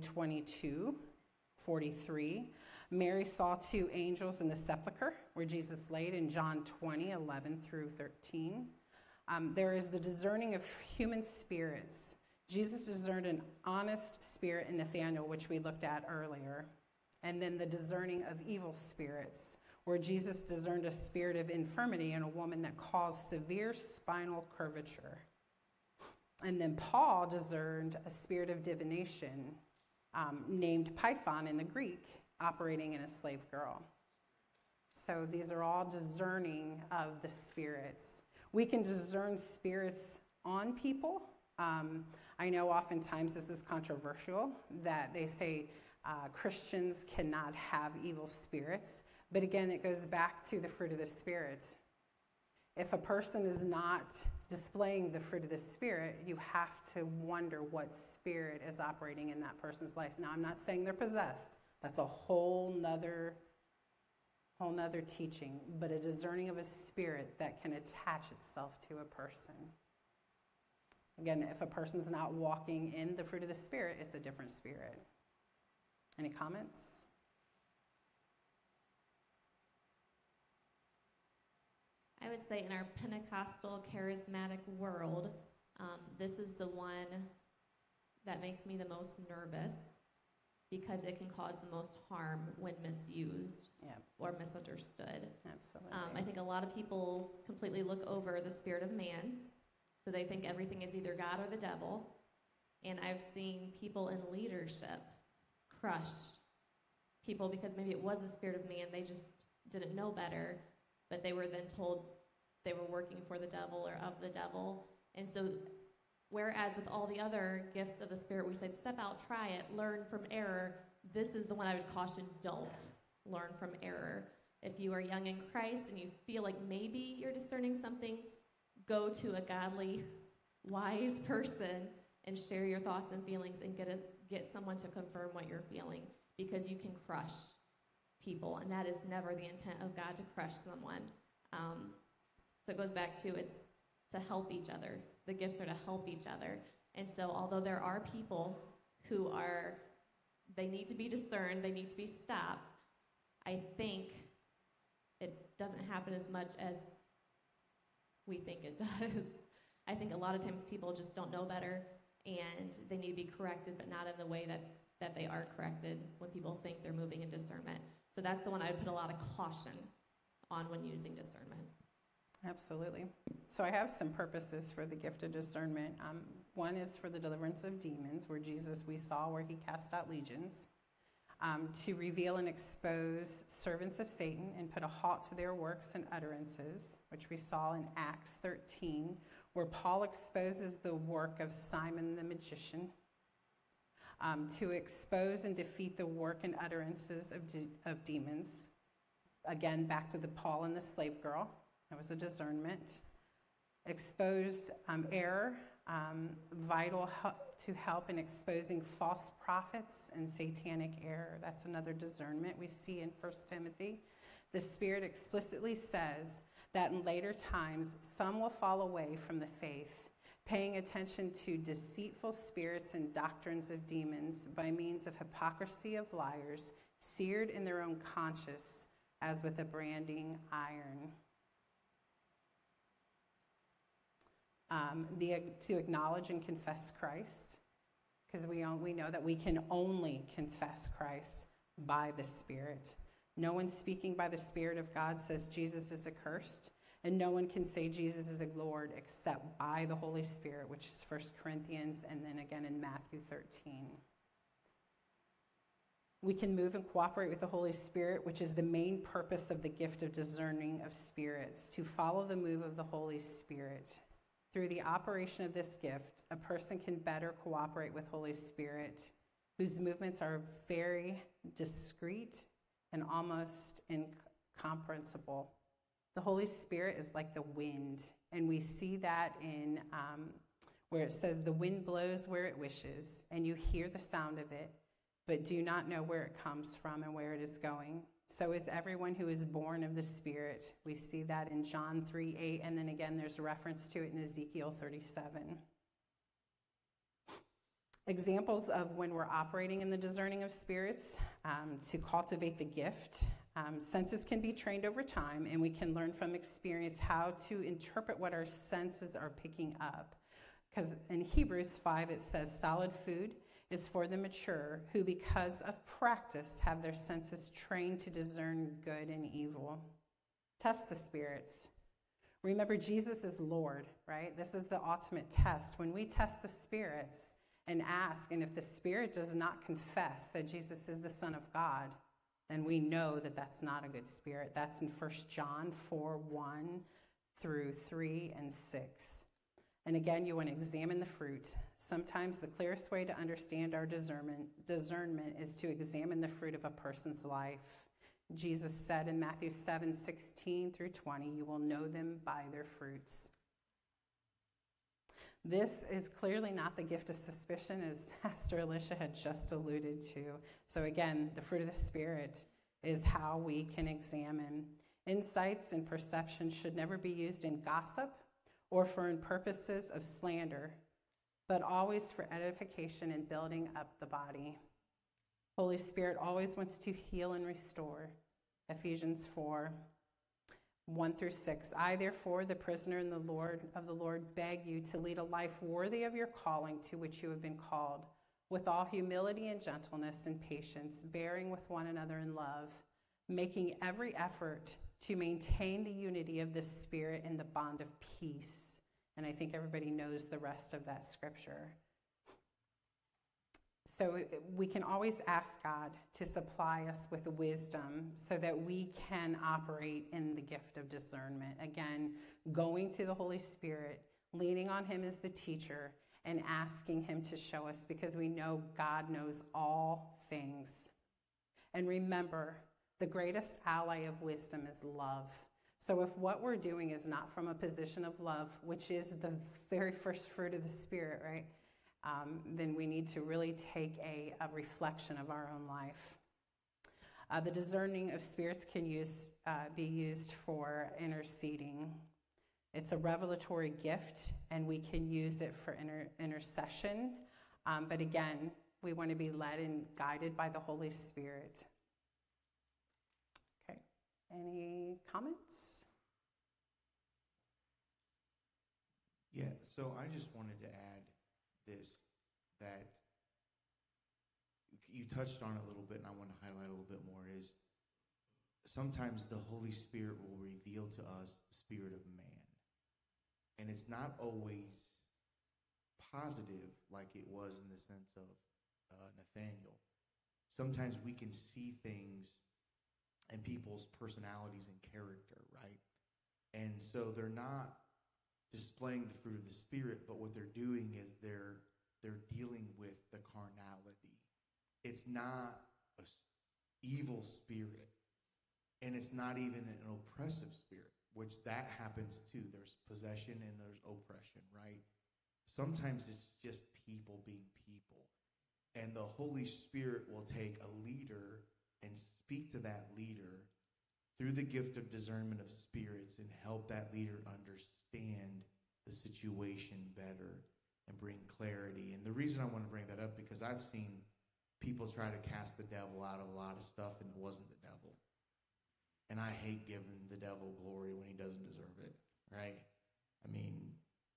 22:43. Mary saw two angels in the sepulcher where Jesus laid in John 20:11-13. There is the discerning of human spirits. Jesus discerned an honest spirit in Nathanael, which we looked at earlier. And then the discerning of evil spirits, where Jesus discerned a spirit of infirmity in a woman that caused severe spinal curvature. And then Paul discerned a spirit of divination named Python in the Greek, operating in a slave girl. So these are all discerning of the spirits. We can discern spirits on people. I know oftentimes this is controversial, that they say Christians cannot have evil spirits. But again, it goes back to the fruit of the Spirit. If a person is not displaying the fruit of the Spirit, you have to wonder what spirit is operating in that person's life. Now, I'm not saying they're possessed. That's a whole nother teaching. But a discerning of a spirit that can attach itself to a person. Again, if a person's not walking in the fruit of the Spirit, it's a different spirit. Any comments? I would say in our Pentecostal charismatic world, this is the one that makes me the most nervous because it can cause the most harm when misused or misunderstood. Absolutely. I think a lot of people completely look over the spirit of man, so they think everything is either God or the devil. And I've seen people in leadership crush people because maybe it was the spirit of man, they just didn't know better, but they were then told they were working for the devil or of the devil. And so, whereas with all the other gifts of the Spirit, we said, step out, try it, learn from error, this is the one I would caution, don't learn from error. If you are young in Christ and you feel like maybe you're discerning something, go to a godly, wise person and share your thoughts and feelings and get someone to confirm what you're feeling, because you can crush people, and that is never the intent of God, to crush someone. So it goes back to, it's to help each other. The gifts are to help each other. And so although there are people who they need to be discerned, they need to be stopped, I think it doesn't happen as much as we think it does. I think a lot of times people just don't know better, and they need to be corrected, but not in the way that they are corrected when people think they're moving in discernment. So that's the one I would put a lot of caution on when using discernment. Absolutely. So I have some purposes for the gift of discernment. One is for the deliverance of demons, where Jesus, we saw where he cast out legions. To reveal and expose servants of Satan and put a halt to their works and utterances, which we saw in Acts 13, where Paul exposes the work of Simon the magician. To expose and defeat the work and utterances of demons. Again, back to the Paul and the slave girl. That was a discernment. Expose error, vital to help in exposing false prophets and satanic error. That's another discernment we see in 1 Timothy. The Spirit explicitly says that in later times, some will fall away from the faith, paying attention to deceitful spirits and doctrines of demons by means of hypocrisy of liars, seared in their own conscience as with a branding iron. To acknowledge and confess Christ, because we know that we can only confess Christ by the Spirit. No one speaking by the Spirit of God says Jesus is accursed, and no one can say Jesus is a Lord except by the Holy Spirit, which is 1 Corinthians and then again in Matthew 13. We can move and cooperate with the Holy Spirit, which is the main purpose of the gift of discerning of spirits, to follow the move of the Holy Spirit. Through the operation of this gift, a person can better cooperate with Holy Spirit, whose movements are very discreet and almost incomprehensible. The Holy Spirit is like the wind, and we see that in where it says the wind blows where it wishes, and you hear the sound of it, but do not know where it comes from and where it is going. So is everyone who is born of the Spirit. We see that in John 3:8, and then again there's a reference to it in Ezekiel 37. Examples of when we're operating in the discerning of spirits, to cultivate the gift. Senses can be trained over time, and we can learn from experience how to interpret what our senses are picking up. Because in Hebrews 5 it says solid food is for the mature, who because of practice have their senses trained to discern good and evil. Test the spirits. Remember, Jesus is Lord, right? This is the ultimate test. When we test the spirits and ask, and if the spirit does not confess that Jesus is the Son of God, then we know that that's not a good spirit. That's in 1 John 4:1 through 3 and 6. And again, you want to examine the fruit. Sometimes the clearest way to understand our discernment is to examine the fruit of a person's life. Jesus said in Matthew 7:16 through 20, you will know them by their fruits. This is clearly not the gift of suspicion, as Pastor Alicia had just alluded to. So again, the fruit of the Spirit is how we can examine. Insights and perceptions should never be used in gossip or for purposes of slander, but always for edification and building up the body. Holy Spirit always wants to heal and restore. Ephesians 4:1 through 6. I, therefore, the prisoner in the Lord of the Lord, beg you to lead a life worthy of your calling to which you have been called, with all humility and gentleness and patience, bearing with one another in love, making every effort to maintain the unity of the Spirit in the bond of peace. And I think everybody knows the rest of that scripture. So we can always ask God to supply us with wisdom so that we can operate in the gift of discernment. Again, going to the Holy Spirit, leaning on him as the teacher, and asking him to show us, because we know God knows all things. And remember, the greatest ally of wisdom is love. So if what we're doing is not from a position of love, which is the very first fruit of the Spirit, right? Then we need to really take a reflection of our own life. The discerning of spirits can be used for interceding. It's a revelatory gift, and we can use it for intercession. But again, we want to be led and guided by the Holy Spirit. Okay, any comments? Yeah, so I just wanted to add this, that you touched on it a little bit, and I want to highlight a little bit more, is sometimes the Holy Spirit will reveal to us the spirit of man. And it's not always positive like it was in the sense of Nathaniel. Sometimes we can see things in people's personalities and character, right? And so they're not displaying the fruit of the Spirit, but what they're doing is they're dealing with the carnality. It's not an evil spirit, and it's not even an oppressive spirit, which that happens too. There's possession and there's oppression, right? Sometimes it's just people being people, and the Holy Spirit will take a leader and speak to that leader through the gift of discernment of spirits and help that leader understand the situation better and bring clarity. And the reason I want to bring that up, because I've seen people try to cast the devil out of a lot of stuff, and it wasn't the devil. And I hate giving the devil glory when he doesn't deserve it, right? I mean,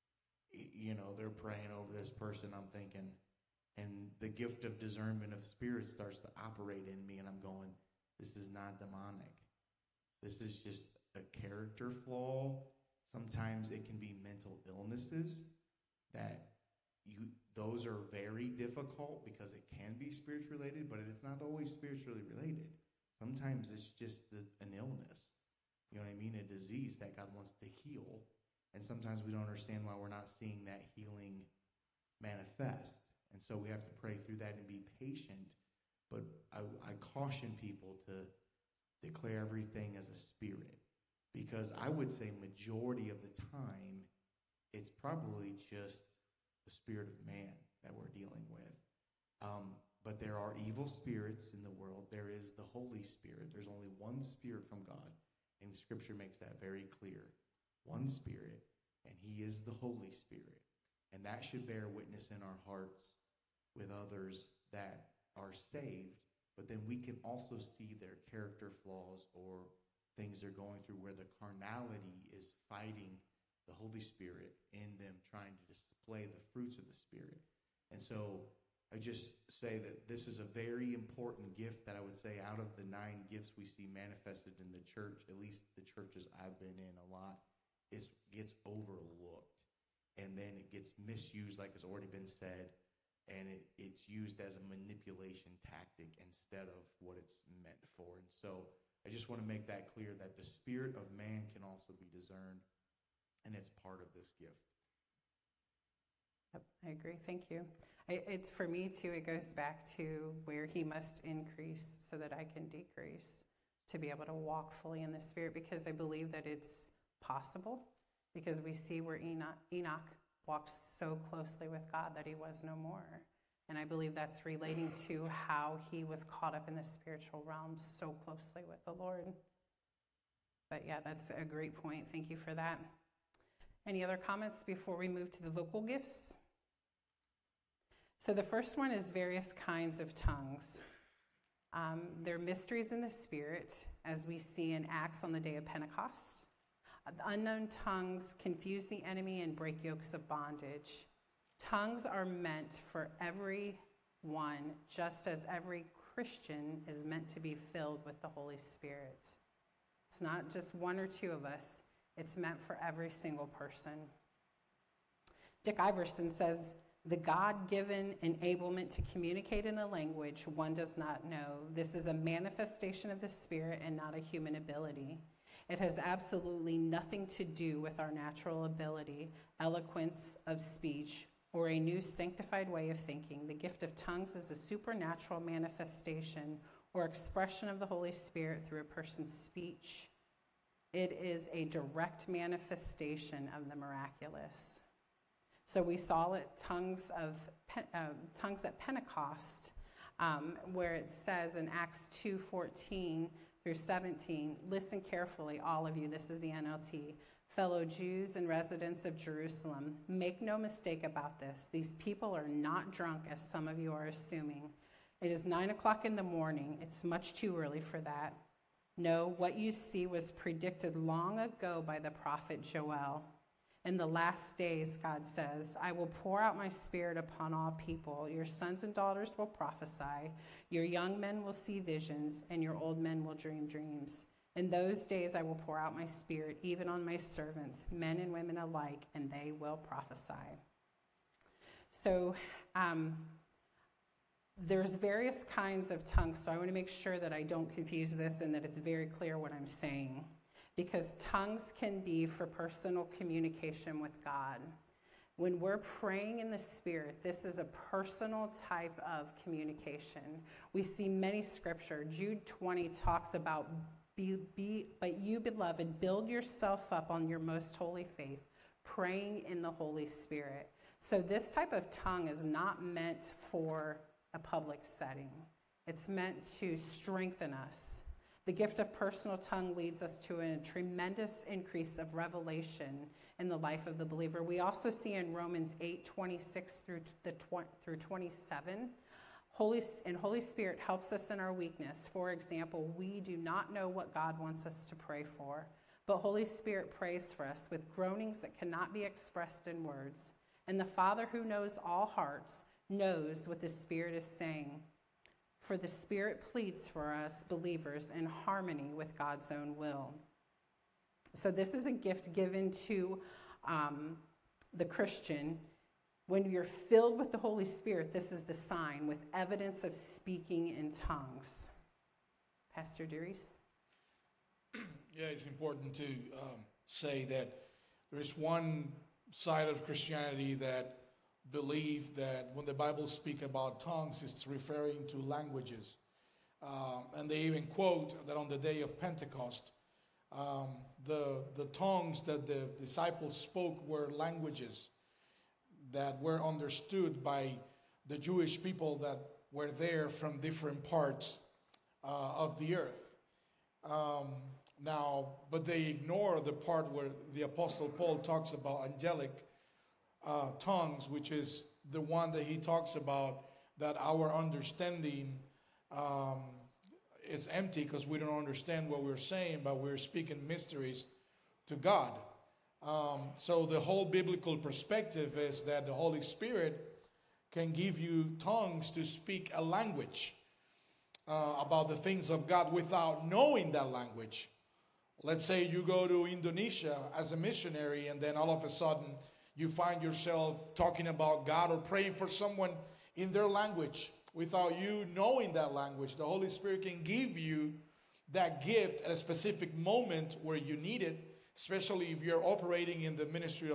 you know, they're praying over this person, I'm thinking, and the gift of discernment of spirits starts to operate in me, and I'm going, this is not demonic. This is just a character flaw. Sometimes it can be mental illnesses that those are very difficult because it can be spiritually related, but it's not always spiritually related. Sometimes it's just an illness, you know what I mean, a disease that God wants to heal. And sometimes we don't understand why we're not seeing that healing manifest. And so we have to pray through that and be patient. But I caution people to declare everything as a spirit, because I would say majority of the time it's probably just the spirit of man that we're dealing with. But there are evil spirits in the world. There is the Holy Spirit. There's only one Spirit from God, and Scripture makes that very clear. One Spirit, and He is the Holy Spirit. And that should bear witness in our hearts with others that are saved. But then we can also see their character flaws or things they're going through where the carnality is fighting the Holy Spirit in them, trying to display the fruits of the Spirit. And so I just say that this is a very important gift that I would say out of the 9 gifts we see manifested in the church, at least the churches I've been in a lot, gets overlooked. And then it gets misused, like has already been said, and it's used as a manipulation tactic instead of what it's meant for. And so I just want to make that clear, that the spirit of man can also be discerned, and it's part of this gift. Yep, I agree. Thank you. It's for me too, it goes back to where he must increase so that I can decrease, to be able to walk fully in the Spirit, because I believe that it's possible, because we see where Enoch walked so closely with God that he was no more. And I believe that's relating to how he was caught up in the spiritual realm so closely with the Lord. But yeah, that's a great point. Thank you for that. Any other comments before we move to the vocal gifts? So the first one is various kinds of tongues. They're mysteries in the Spirit, as we see in Acts on the day of Pentecost. The unknown tongues confuse the enemy and break yokes of bondage. Tongues are meant for everyone, just as every Christian is meant to be filled with the Holy Spirit. It's not just one or two of us. It's meant for every single person. Dick Iverson says, the God-given enablement to communicate in a language one does not know. This is a manifestation of the Spirit and not a human ability. It has absolutely nothing to do with our natural ability, eloquence of speech, or a new sanctified way of thinking. The gift of tongues is a supernatural manifestation or expression of the Holy Spirit through a person's speech. It is a direct manifestation of the miraculous. So we saw it, tongues at Pentecost, where it says in Acts 2:14 through 17, listen carefully, all of you, this is the NLT, fellow Jews and residents of Jerusalem, make no mistake about this. These people are not drunk, as some of you are assuming. It is 9 o'clock in the morning. It's much too early for that. No, what you see was predicted long ago by the prophet Joel. In the last days, God says, I will pour out my Spirit upon all people. Your sons and daughters will prophesy. Your young men will see visions, and your old men will dream dreams. In those days, I will pour out my Spirit, even on my servants, men and women alike, and they will prophesy. So there's various kinds of tongues, so I want to make sure that I don't confuse this and that it's very clear what I'm saying. Because tongues can be for personal communication with God. When we're praying in the Spirit, this is a personal type of communication. We see many scripture. Jude 20 talks about, but you, beloved, build yourself up on your most holy faith, praying in the Holy Spirit. So this type of tongue is not meant for a public setting. It's meant to strengthen us. The gift of personal tongue leads us to a tremendous increase of revelation in the life of the believer. We also see in Romans 8:26 through 27, Holy Spirit helps us in our weakness. For example, we do not know what God wants us to pray for, but Holy Spirit prays for us with groanings that cannot be expressed in words. And the Father who knows all hearts knows what the Spirit is saying. For the Spirit pleads for us believers in harmony with God's own will. So this is a gift given to the Christian. When you're filled with the Holy Spirit, this is the sign, with evidence of speaking in tongues. Pastor Darius? Yeah, it's important to say that there is one side of Christianity that believe that when the Bible speaks about tongues, it's referring to languages. And they even quote that on the day of Pentecost, the tongues that the disciples spoke were languages that were understood by the Jewish people that were there from different parts of the earth. But they ignore the part where the Apostle Paul talks about angelic tongues, which is the one that he talks about, that our understanding is empty because we don't understand what we're saying, but we're speaking mysteries to God. So the whole biblical perspective is that the Holy Spirit can give you tongues to speak a language about the things of God without knowing that language. Let's say you go to Indonesia as a missionary, and then all of a sudden you find yourself talking about God or praying for someone in their language without you knowing that language. The Holy Spirit can give you that gift at a specific moment where you need it, especially if you're operating in the ministry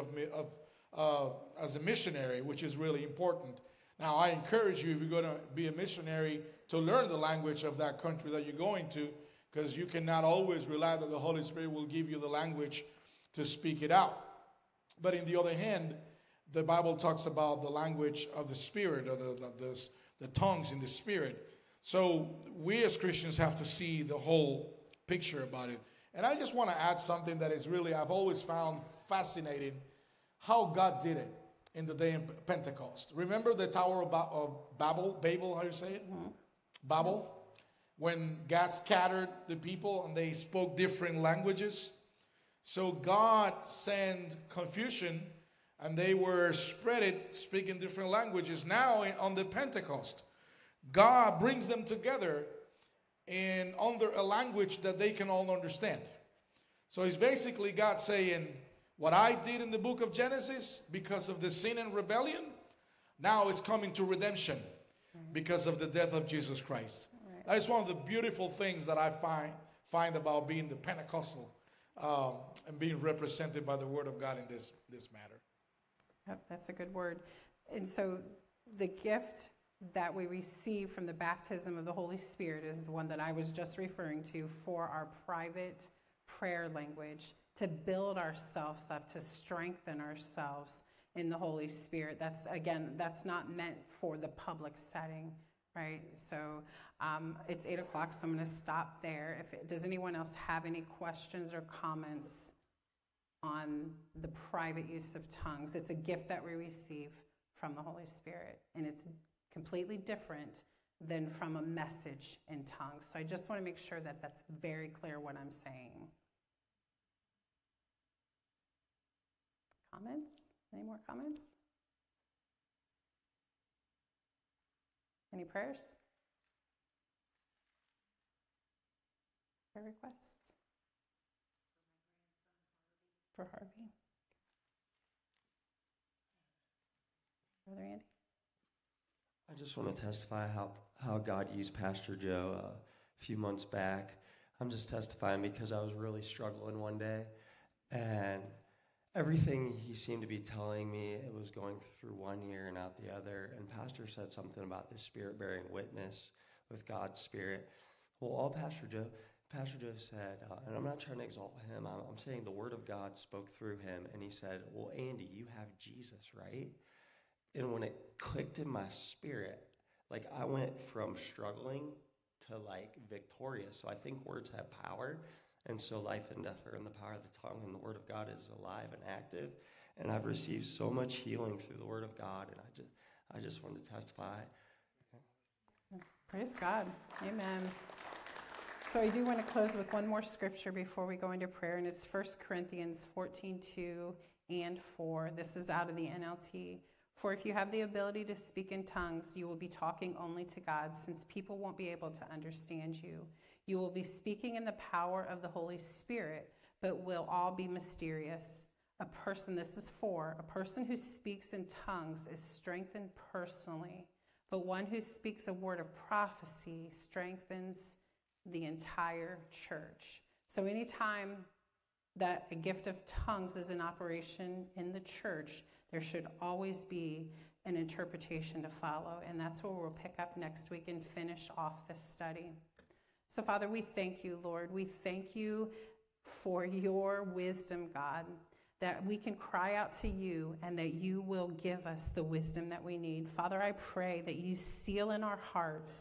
of as a missionary, which is really important. Now, I encourage you, if you're going to be a missionary, to learn the language of that country that you're going to, because you cannot always rely that the Holy Spirit will give you the language to speak it out. But in the other hand, the Bible talks about the language of the Spirit, or the tongues in the Spirit. So we as Christians have to see the whole picture about it. And I just want to add something that is really, I've always found fascinating, how God did it in the day of Pentecost. Remember the Tower of Babel, how you say it? Mm-hmm. Babel? When God scattered the people and they spoke different languages. So God sent confusion and they were spread it, speaking different languages. Now on the Pentecost, God brings them together and under a language that they can all understand. So it's basically God saying, what I did in the book of Genesis because of the sin and rebellion, now is coming to redemption because of the death of Jesus Christ. Right. That is one of the beautiful things that I find about being the Pentecostal and being represented by the Word of God in this matter. Yep, that's a good word. And so the gift that we receive from the baptism of the Holy Spirit is the one that I was just referring to for our private prayer language, to build ourselves up, to strengthen ourselves in the Holy Spirit. That's not meant for the public setting, right? So it's 8 o'clock, so I'm going to stop there. Does anyone else have any questions or comments on the private use of tongues? It's a gift that we receive from the Holy Spirit, and it's completely different than from a message in tongues. So I just want to make sure that that's very clear what I'm saying. Comments? Any more comments? Any prayers? Prayer request? For Harvey? Brother Andy? I just want to testify how God used Pastor Joe a few months back. I'm just testifying because I was really struggling one day, and everything he seemed to be telling me, it was going through one ear and out the other. And Pastor said something about the Spirit bearing witness with God's Spirit. Well, all Pastor Joe said, and I'm not trying to exalt him, I'm saying the Word of God spoke through him. And he said, well, Andy, you have Jesus, right? And when it clicked in my spirit, like I went from struggling to like victorious. So I think words have power. And so life and death are in the power of the tongue, and the Word of God is alive and active. And I've received so much healing through the Word of God, and I just wanted to testify. Praise God. Amen. So I do want to close with one more scripture before we go into prayer, and it's 1 Corinthians 14:2 and 4. This is out of the NLT. For if you have the ability to speak in tongues, you will be talking only to God, since people won't be able to understand you. You will be speaking in the power of the Holy Spirit, but will all be mysterious. A person who speaks in tongues is strengthened personally, but one who speaks a word of prophecy strengthens the entire church. So anytime that a gift of tongues is in operation in the church, there should always be an interpretation to follow. And that's where we'll pick up next week and finish off this study. So, Father, we thank you, Lord. We thank you for your wisdom, God, that we can cry out to you and that you will give us the wisdom that we need. Father, I pray that you seal in our hearts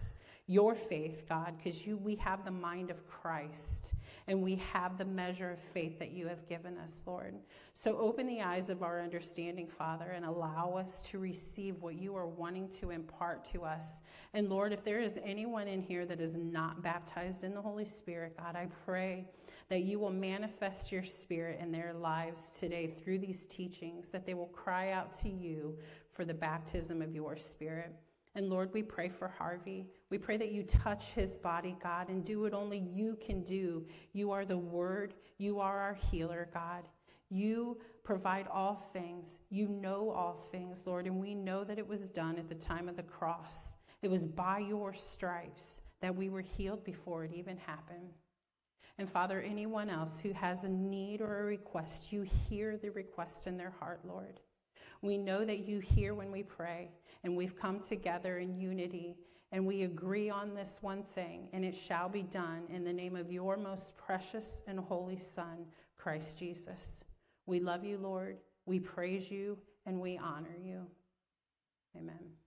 your faith, God, because we have the mind of Christ, and we have the measure of faith that you have given us, Lord. So open the eyes of our understanding, Father, and allow us to receive what you are wanting to impart to us. And Lord, if there is anyone in here that is not baptized in the Holy Spirit, God, I pray that you will manifest your Spirit in their lives today through these teachings, that they will cry out to you for the baptism of your Spirit. And Lord, we pray for Harvey. We pray that you touch his body, God, and do what only you can do. You are the Word. You are our healer, God. You provide all things. You know all things, Lord, and we know that it was done at the time of the cross. It was by your stripes that we were healed before it even happened. And Father, anyone else who has a need or a request, you hear the request in their heart, Lord. We know that you hear when we pray, and we've come together in unity, and we agree on this one thing, and it shall be done in the name of your most precious and holy Son, Christ Jesus. We love you, Lord. We praise you, and we honor you. Amen.